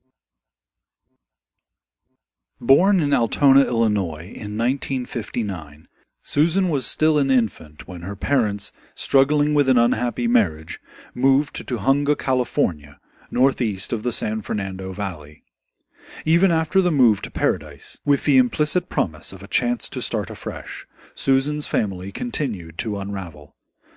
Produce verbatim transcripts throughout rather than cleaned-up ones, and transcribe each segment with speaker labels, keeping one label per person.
Speaker 1: Born in Altona, Illinois, in nineteen fifty-nine, Susan was still an infant when her parents, struggling with an unhappy marriage, moved to Tujunga, California, northeast of the San Fernando Valley. Even after the move to Paradise, with the implicit promise of a chance to start afresh, Susan's family continued to unravel.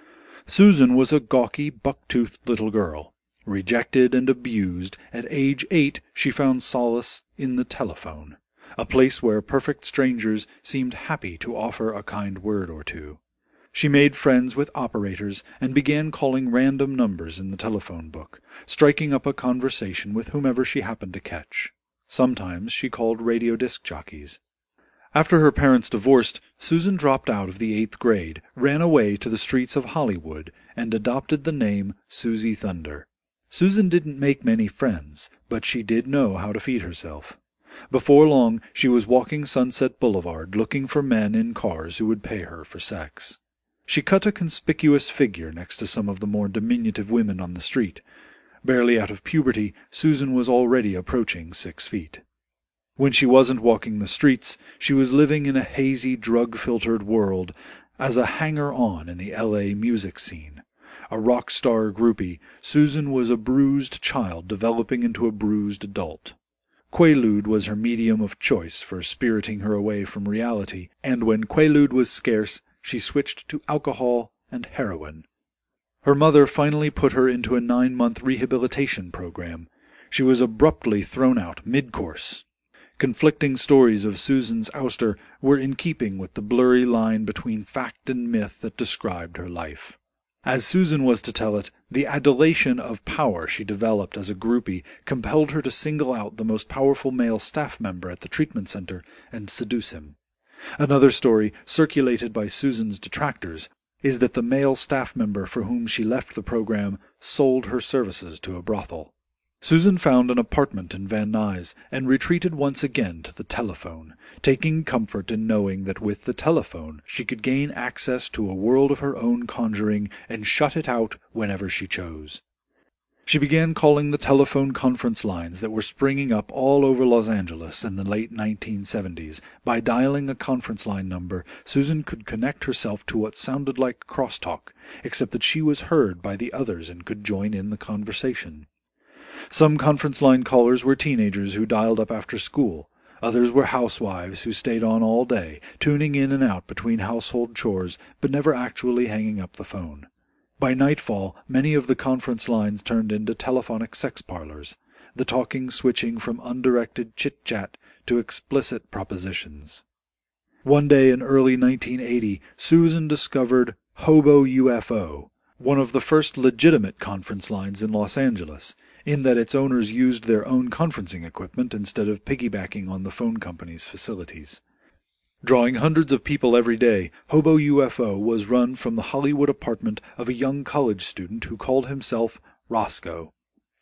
Speaker 1: Susan was a gawky, buck-toothed little girl. Rejected and abused, at age eight she found solace in the telephone, a place where perfect strangers seemed happy to offer a kind word or two. She made friends with operators and began calling random numbers in the telephone book, striking up a conversation with whomever she happened to catch. Sometimes she called radio disc jockeys. After her parents divorced, Susan dropped out of the eighth grade, ran away to the streets of Hollywood, and adopted the name Susie Thunder. Susan didn't make many friends, but she did know how to feed herself. Before long, she was walking Sunset Boulevard looking for men in cars who would pay her for sex. She cut a conspicuous figure next to some of the more diminutive women on the street. Barely out of puberty, Susan was already approaching six feet. When she wasn't walking the streets, she was living in a hazy, drug-filtered world as a hanger-on in the L A music scene. A rock star groupie, Susan was a bruised child developing into a bruised adult. Quaalude was her medium of choice for spiriting her away from reality, and when Quaalude was scarce, she switched to alcohol and heroin. Her mother finally put her into a nine-month rehabilitation program. She was abruptly thrown out mid-course. Conflicting stories of Susan's ouster were in keeping with the blurry line between fact and myth that described her life. As Susan was to tell it, the adulation of power she developed as a groupie compelled her to single out the most powerful male staff member at the treatment center and seduce him. Another story, circulated by Susan's detractors, is that the male staff member for whom she left the program sold her services to a brothel. Susan found an apartment in Van Nuys and retreated once again to the telephone, taking comfort in knowing that with the telephone she could gain access to a world of her own conjuring and shut it out whenever she chose. She began calling the telephone conference lines that were springing up all over Los Angeles in the late nineteen seventies. By dialing a conference line number, Susan could connect herself to what sounded like crosstalk, except that she was heard by the others and could join in the conversation. Some conference line callers were teenagers who dialed up after school. Others were housewives who stayed on all day, tuning in and out between household chores, but never actually hanging up the phone. By nightfall, many of the conference lines turned into telephonic sex parlors, the talking switching from undirected chit-chat to explicit propositions. One day in early nineteen eighty, Susan discovered Hobo U F O, one of the first legitimate conference lines in Los Angeles, in that its owners used their own conferencing equipment instead of piggybacking on the phone company's facilities. Drawing hundreds of people every day, Hobo U F O was run from the Hollywood apartment of a young college student who called himself Roscoe.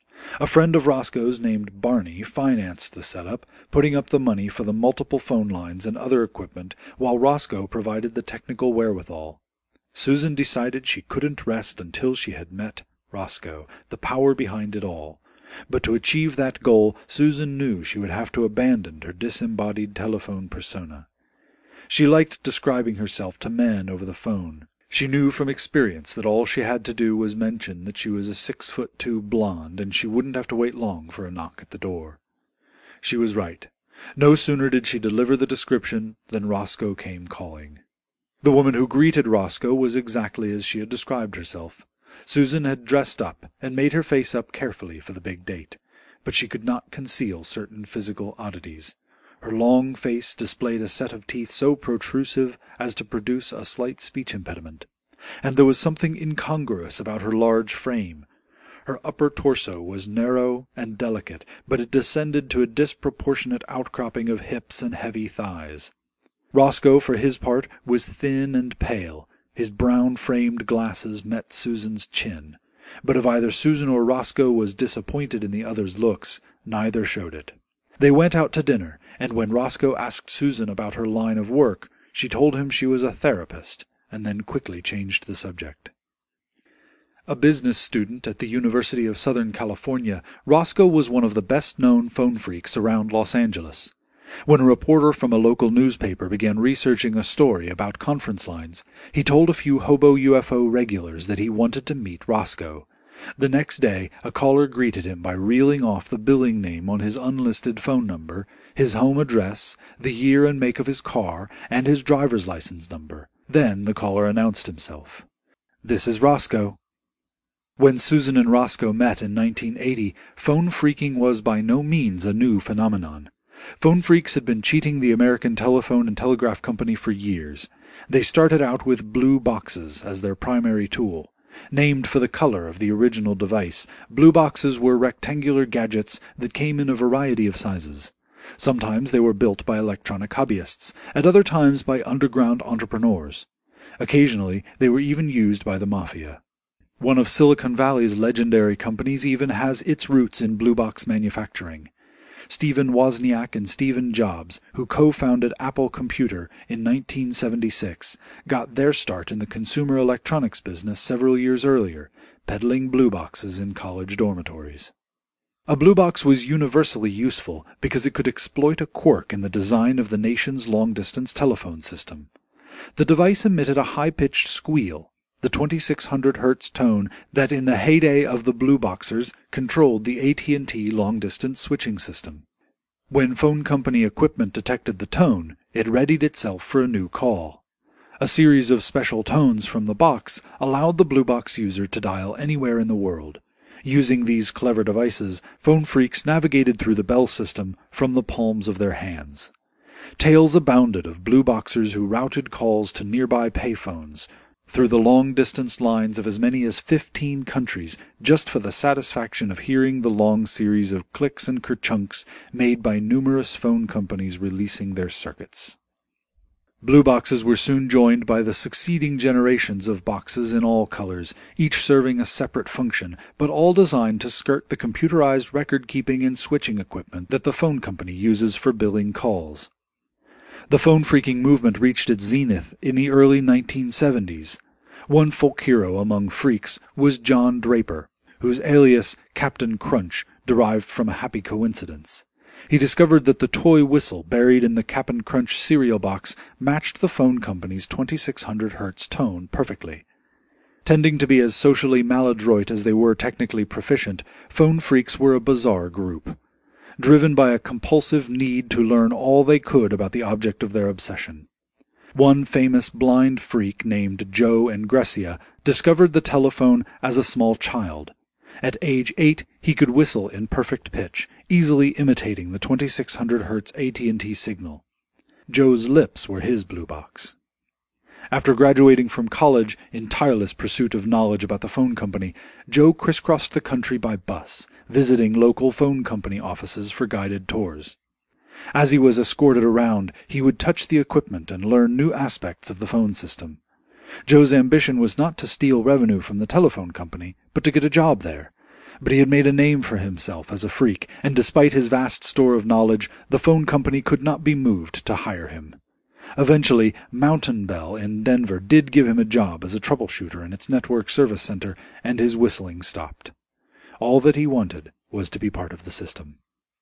Speaker 1: A friend of Roscoe's named Barney financed the setup, putting up the money for the multiple phone lines and other equipment, while Roscoe provided the technical wherewithal. Susan decided she couldn't rest until she had met Roscoe, the power behind it all. But to achieve that goal, Susan knew she would have to abandon her disembodied telephone persona. She liked describing herself to men over the phone. She knew from experience that all she had to do was mention that she was a six-foot-two blonde, and she wouldn't have to wait long for a knock at the door. She was right. No sooner did she deliver the description than Roscoe came calling. The woman who greeted Roscoe was exactly as she had described herself. Susan had dressed up and made her face up carefully for the big date, but she could not conceal certain physical oddities. Her long face displayed a set of teeth so protrusive as to produce a slight speech impediment, and there was something incongruous about her large frame. Her upper torso was narrow and delicate, but it descended to a disproportionate outcropping of hips and heavy thighs. Roscoe, for his part, was thin and pale. His brown-framed glasses met Susan's chin, but if either Susan or Roscoe was disappointed in the other's looks, neither showed it. They went out to dinner, and when Roscoe asked Susan about her line of work, she told him she was a therapist, and then quickly changed the subject. A business student at the University of Southern California, Roscoe was one of the best-known phone freaks around Los Angeles. When a reporter from a local newspaper began researching a story about conference lines, he told a few hobo U F O regulars that he wanted to meet Roscoe. The next day, a caller greeted him by reeling off the billing name on his unlisted phone number, his home address, the year and make of his car, and his driver's license number. Then the caller announced himself. "This is Roscoe." When Susan and Roscoe met in nineteen eighty, phone phreaking was by no means a new phenomenon. Phone phreaks had been cheating the American Telephone and Telegraph Company for years. They started out with blue boxes as their primary tool. Named for the color of the original device, blue boxes were rectangular gadgets that came in a variety of sizes. Sometimes they were built by electronic hobbyists, at other times by underground entrepreneurs. Occasionally they were even used by the mafia. One of Silicon Valley's legendary companies even has its roots in blue box manufacturing. Stephen Wozniak and Stephen Jobs, who co-founded Apple Computer in nineteen seventy-six, got their start in the consumer electronics business several years earlier, peddling blue boxes in college dormitories. A blue box was universally useful because it could exploit a quirk in the design of the nation's long-distance telephone system. The device emitted a high-pitched squeal, the twenty-six hundred hertz tone that in the heyday of the blue boxers controlled the A T and T long-distance switching system. When phone company equipment detected the tone, it readied itself for a new call. A series of special tones from the box allowed the blue box user to dial anywhere in the world. Using these clever devices, phone phreaks navigated through the Bell system from the palms of their hands. Tales abounded of blue boxers who routed calls to nearby payphones, through the long-distance lines of as many as fifteen countries, just for the satisfaction of hearing the long series of clicks and kerchunks made by numerous phone companies releasing their circuits. Blue boxes were soon joined by the succeeding generations of boxes in all colors, each serving a separate function, but all designed to skirt the computerized record-keeping and switching equipment that the phone company uses for billing calls. The phone phreaking movement reached its zenith in the early nineteen seventies. One folk hero among phreaks was John Draper, whose alias Captain Crunch derived from a happy coincidence. He discovered that the toy whistle buried in the Cap'n Crunch cereal box matched the phone company's twenty-six hundred hertz tone perfectly. Tending to be as socially maladroit as they were technically proficient, phone phreaks were a bizarre group, driven by a compulsive need to learn all they could about the object of their obsession. One famous blind phreak named Joe Engressia discovered the telephone as a small child. At age eight, he could whistle in perfect pitch, easily imitating the twenty-six hundred hertz A T and T signal. Joe's lips were his blue box. After graduating from college in tireless pursuit of knowledge about the phone company, Joe crisscrossed the country by bus, visiting local phone company offices for guided tours. As he was escorted around, he would touch the equipment and learn new aspects of the phone system. Joe's ambition was not to steal revenue from the telephone company, but to get a job there. But he had made a name for himself as a phreak, and despite his vast store of knowledge, the phone company could not be moved to hire him. Eventually, Mountain Bell in Denver did give him a job as a troubleshooter in its network service center, and his whistling stopped. All that he wanted was to be part of the system.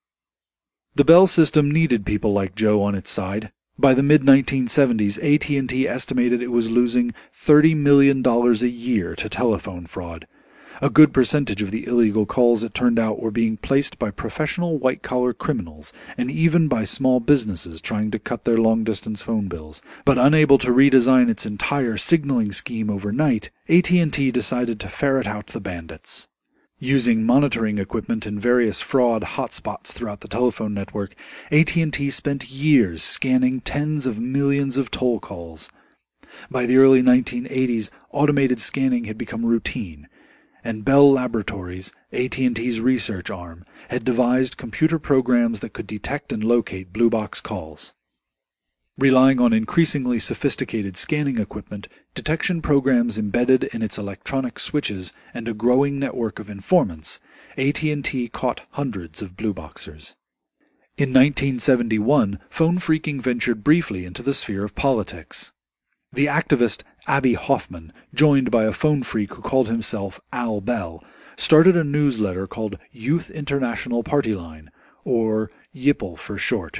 Speaker 1: The Bell system needed people like Joe on its side. By the mid nineteen seventies, A T and T estimated it was losing thirty million dollars a year to telephone fraud. A good percentage of the illegal calls, it turned out, were being placed by professional white-collar criminals and even by small businesses trying to cut their long-distance phone bills. But unable to redesign its entire signaling scheme overnight, A T and T decided to ferret out the bandits. Using monitoring equipment in various fraud hotspots throughout the telephone network, A T and T spent years scanning tens of millions of toll calls. By the early nineteen eighties, automated scanning had become routine, and Bell Laboratories, A T and T's research arm, had devised computer programs that could detect and locate blue box calls. Relying on increasingly sophisticated scanning equipment, detection programs embedded in its electronic switches, and a growing network of informants, A T and T caught hundreds of blue boxers. In nineteen seventy-one, phone phreaking ventured briefly into the sphere of politics. The activist Abbie Hoffman, joined by a phone freak who called himself Al Bell, started a newsletter called Youth International Party Line, or YIPPL for short.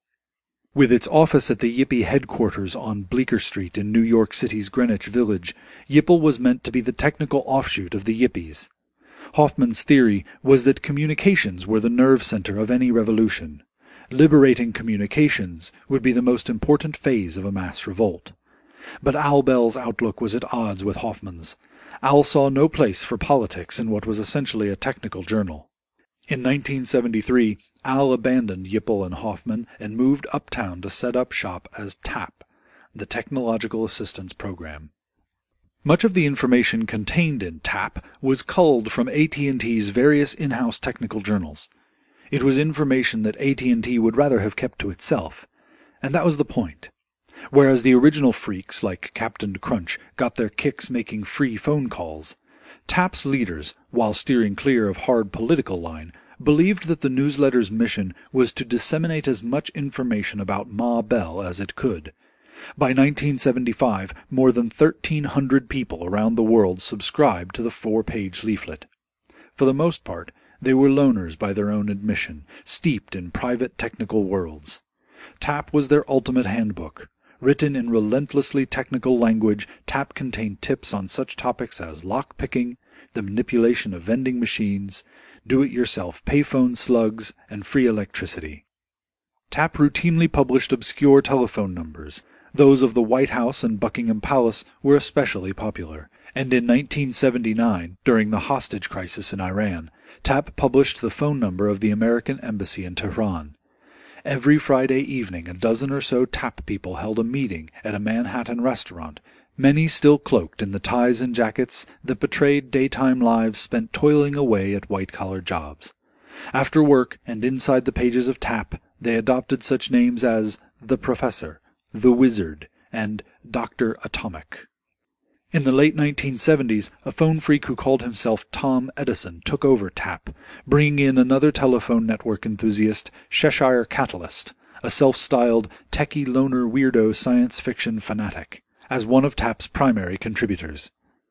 Speaker 1: With its office at the Yippie headquarters on Bleecker Street in New York City's Greenwich Village, YIPPL was meant to be the technical offshoot of the Yippies. Hoffman's theory was that communications were the nerve center of any revolution. Liberating communications would be the most important phase of a mass revolt. But Al Bell's outlook was at odds with Hoffman's. Al saw no place for politics in what was essentially a technical journal. In nineteen seventy-three, Al abandoned YIPPL and Hoffman and moved uptown to set up shop as TAP, the Technological Assistance Program. Much of the information contained in TAP was culled from A T and T's various in-house technical journals. It was information that A T and T would rather have kept to itself, and that was the point. Whereas the original freaks like Captain Crunch got their kicks making free phone calls, TAP's leaders, while steering clear of hard political line, believed that the newsletter's mission was to disseminate as much information about Ma Bell as it could. By nineteen seventy-five, more than thirteen hundred people around the world subscribed to the four-page leaflet. For the most part, they were loners by their own admission, steeped in private technical worlds. TAP was their ultimate handbook. Written in relentlessly technical language, TAP contained tips on such topics as lock-picking, the manipulation of vending machines, do-it-yourself payphone slugs, and free electricity. TAP routinely published obscure telephone numbers. Those of the White House and Buckingham Palace were especially popular, and in nineteen seventy-nine, during the hostage crisis in Iran, TAP published the phone number of the American embassy in Tehran. Every Friday evening a dozen or so TAP people held a meeting at a Manhattan restaurant, many still cloaked in the ties and jackets that betrayed daytime lives spent toiling away at white-collar jobs. After work and inside the pages of TAP, they adopted such names as The Professor, The Wizard, and Doctor Atomic. In the late nineteen seventies, a phone freak who called himself Tom Edison took over TAP, bringing in another telephone network enthusiast, Cheshire Catalyst, a self-styled techie loner weirdo science fiction fanatic, as one of TAP's primary contributors.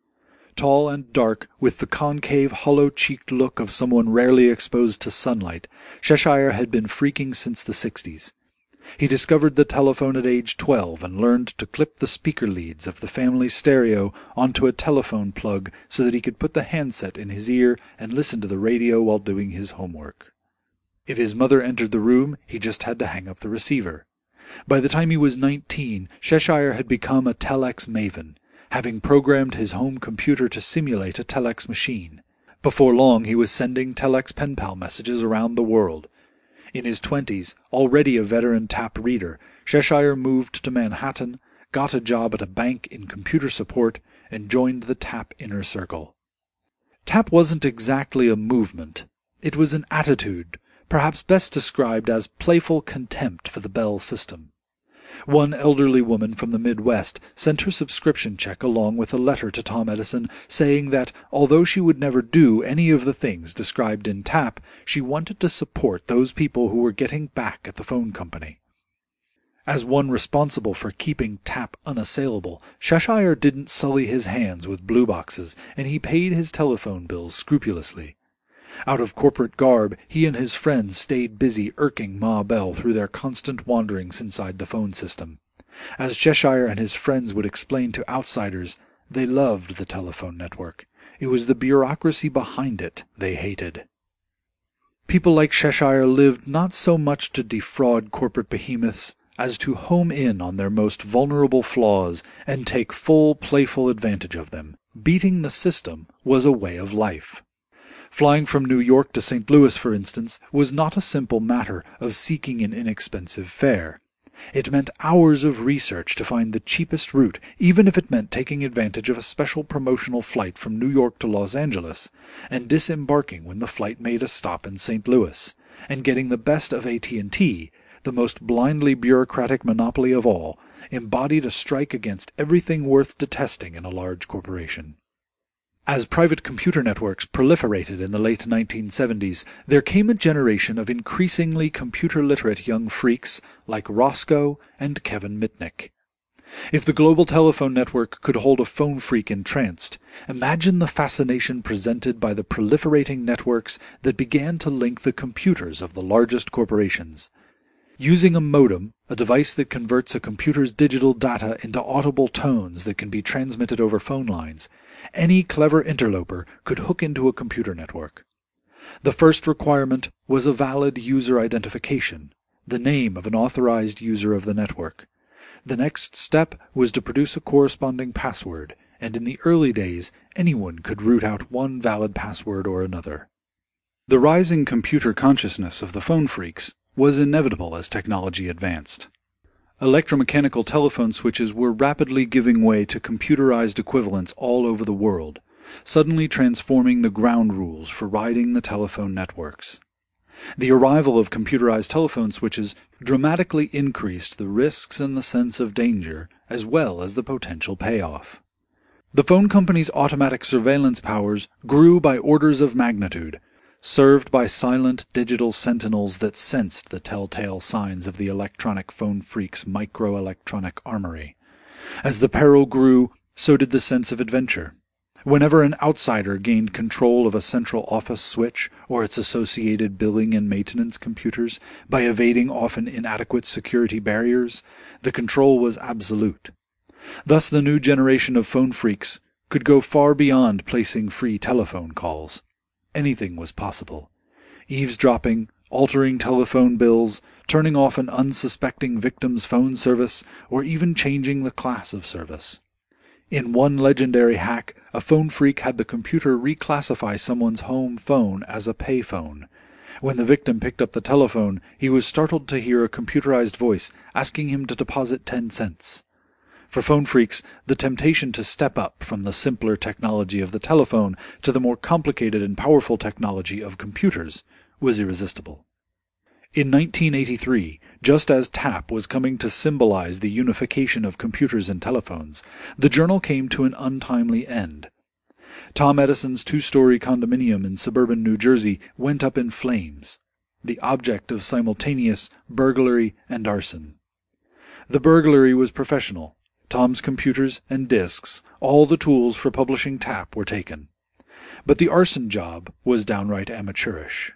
Speaker 1: Tall and dark, with the concave, hollow-cheeked look of someone rarely exposed to sunlight, Cheshire had been freaking since the sixties. He discovered the telephone at age twelve and learned to clip the speaker leads of the family stereo onto a telephone plug so that he could put the handset in his ear and listen to the radio while doing his homework. If his mother entered the room, he just had to hang up the receiver. By the time he was nineteen, Cheshire had become a telex maven, having programmed his home computer to simulate a telex machine. Before long he was sending telex pen pal messages around the world. In his twenties, already a veteran TAP reader, Cheshire moved to Manhattan, got a job at a bank in computer support, and joined the TAP inner circle. TAP wasn't exactly a movement. It was an attitude, perhaps best described as playful contempt for the Bell system. One elderly woman from the Midwest sent her subscription check along with a letter to Tom Edison saying that, although she would never do any of the things described in TAP, she wanted to support those people who were getting back at the phone company. As one responsible for keeping TAP unassailable, Cheshire didn't sully his hands with blue boxes, and he paid his telephone bills scrupulously. Out of corporate garb, he and his friends stayed busy irking Ma Bell through their constant wanderings inside the phone system. As Cheshire and his friends would explain to outsiders, they loved the telephone network. It was the bureaucracy behind it they hated. People like Cheshire lived not so much to defraud corporate behemoths as to home in on their most vulnerable flaws and take full playful advantage of them. Beating the system was a way of life. Flying from New York to Saint Louis, for instance, was not a simple matter of seeking an inexpensive fare. It meant hours of research to find the cheapest route, even if it meant taking advantage of a special promotional flight from New York to Los Angeles, and disembarking when the flight made a stop in Saint Louis, and getting the best of A T and T, the most blindly bureaucratic monopoly of all, embodied a strike against everything worth detesting in a large corporation. As private computer networks proliferated in the late nineteen seventies, there came a generation of increasingly computer-literate young freaks like Roscoe and Kevin Mitnick. If the global telephone network could hold a phone freak entranced, imagine the fascination presented by the proliferating networks that began to link the computers of the largest corporations. Using a modem, a device that converts a computer's digital data into audible tones that can be transmitted over phone lines, any clever interloper could hook into a computer network. The first requirement was a valid user identification, the name of an authorized user of the network. The next step was to produce a corresponding password, and in the early days anyone could root out one valid password or another. The rising computer consciousness of the phone freaks was inevitable as technology advanced. Electromechanical telephone switches were rapidly giving way to computerized equivalents all over the world, suddenly transforming the ground rules for riding the telephone networks. The arrival of computerized telephone switches dramatically increased the risks and the sense of danger, as well as the potential payoff. The phone company's automatic surveillance powers grew by orders of magnitude, served by silent digital sentinels that sensed the telltale signs of the electronic phone freak's microelectronic armory. As the peril grew, so did the sense of adventure. Whenever an outsider gained control of a central office switch or its associated billing and maintenance computers by evading often inadequate security barriers, the control was absolute. Thus the new generation of phone freaks could go far beyond placing free telephone calls. Anything was possible. Eavesdropping, altering telephone bills, turning off an unsuspecting victim's phone service, or even changing the class of service. In one legendary hack, a phone freak had the computer reclassify someone's home phone as a payphone. When the victim picked up the telephone, he was startled to hear a computerized voice asking him to deposit ten cents. For phone freaks, the temptation to step up from the simpler technology of the telephone to the more complicated and powerful technology of computers was irresistible. In nineteen eighty-three, just as TAP was coming to symbolize the unification of computers and telephones, the journal came to an untimely end. Tom Edison's two-story condominium in suburban New Jersey went up in flames, the object of simultaneous burglary and arson. The burglary was professional. Tom's computers and disks, all the tools for publishing TAP, were taken. But the arson job was downright amateurish.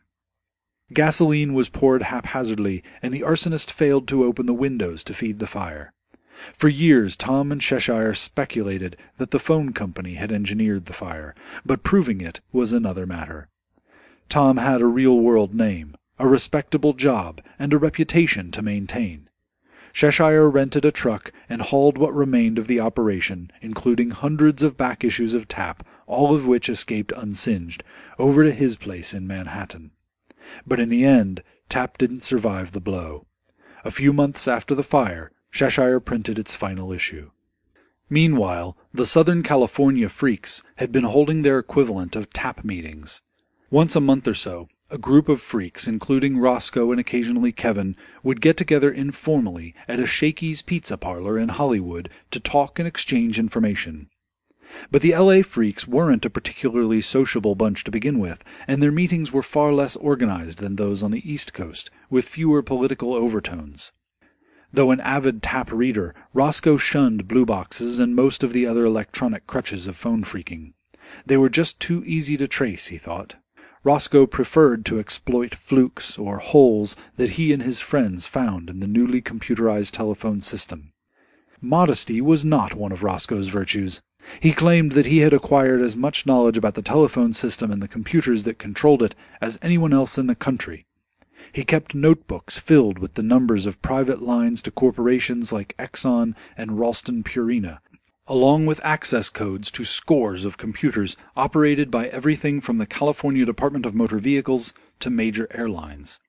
Speaker 1: Gasoline was poured haphazardly, and the arsonist failed to open the windows to feed the fire. For years Tom and Cheshire speculated that the phone company had engineered the fire, but proving it was another matter. Tom had a real-world name, a respectable job, and a reputation to maintain. Cheshire rented a truck and hauled what remained of the operation, including hundreds of back issues of TAP, all of which escaped unsinged, over to his place in Manhattan. But in the end, TAP didn't survive the blow. A few months after the fire, Cheshire printed its final issue. Meanwhile, the Southern California freaks had been holding their equivalent of TAP meetings. Once a month or so, a group of freaks, including Roscoe and occasionally Kevin, would get together informally at a Shakey's Pizza Parlor in Hollywood to talk and exchange information. But the L A freaks weren't a particularly sociable bunch to begin with, and their meetings were far less organized than those on the East Coast, with fewer political overtones. Though an avid TAP reader, Roscoe shunned blue boxes and most of the other electronic crutches of phone freaking. They were just too easy to trace, he thought. Roscoe preferred to exploit flukes or holes that he and his friends found in the newly computerized telephone system. Modesty was not one of Roscoe's virtues. He claimed that he had acquired as much knowledge about the telephone system and the computers that controlled it as anyone else in the country. He kept notebooks filled with the numbers of private lines to corporations like Exxon and Ralston Purina, along with access codes to scores of computers operated by everything from the California Department of Motor Vehicles to major airlines.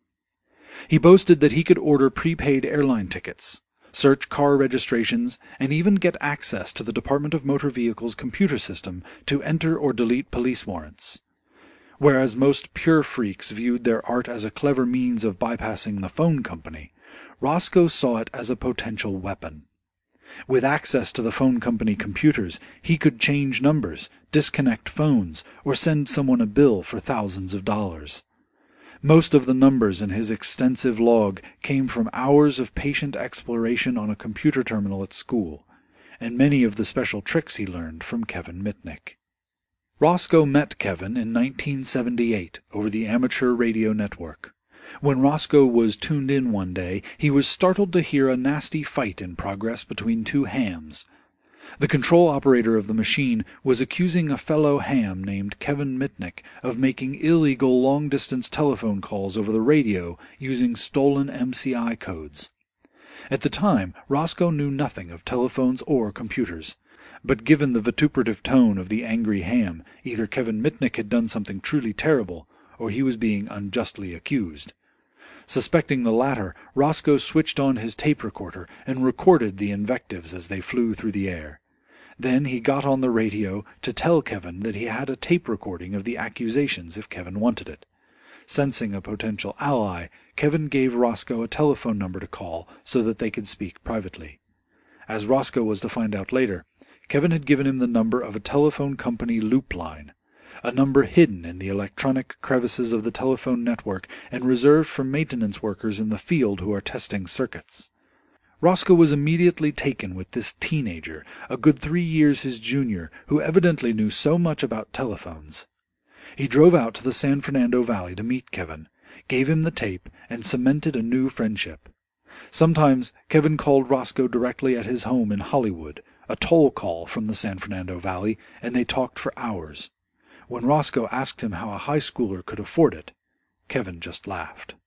Speaker 1: He boasted that he could order prepaid airline tickets, search car registrations, and even get access to the Department of Motor Vehicles computer system to enter or delete police warrants. Whereas most pure freaks viewed their art as a clever means of bypassing the phone company, Roscoe saw it as a potential weapon. With access to the phone company computers, he could change numbers, disconnect phones, or send someone a bill for thousands of dollars. Most of the numbers in his extensive log came from hours of patient exploration on a computer terminal at school, and many of the special tricks he learned from Kevin Mitnick. Roscoe met Kevin in nineteen seventy-eight over the amateur radio network. When Roscoe was tuned in one day, he was startled to hear a nasty fight in progress between two hams. The control operator of the machine was accusing a fellow ham named Kevin Mitnick of making illegal long-distance telephone calls over the radio using stolen M C I codes. At the time, Roscoe knew nothing of telephones or computers, but given the vituperative tone of the angry ham, either Kevin Mitnick had done something truly terrible, or he was being unjustly accused. Suspecting the latter, Roscoe switched on his tape recorder and recorded the invectives as they flew through the air. Then he got on the radio to tell Kevin that he had a tape recording of the accusations if Kevin wanted it. Sensing a potential ally, Kevin gave Roscoe a telephone number to call so that they could speak privately. As Roscoe was to find out later, Kevin had given him the number of a telephone company loop line, a number hidden in the electronic crevices of the telephone network and reserved for maintenance workers in the field who are testing circuits. Roscoe was immediately taken with this teenager, a good three years his junior, who evidently knew so much about telephones. He drove out to the San Fernando Valley to meet Kevin, gave him the tape, and cemented a new friendship. Sometimes Kevin called Roscoe directly at his home in Hollywood, a toll call from the San Fernando Valley, and they talked for hours. When Roscoe asked him how a high schooler could afford it, Kevin just laughed.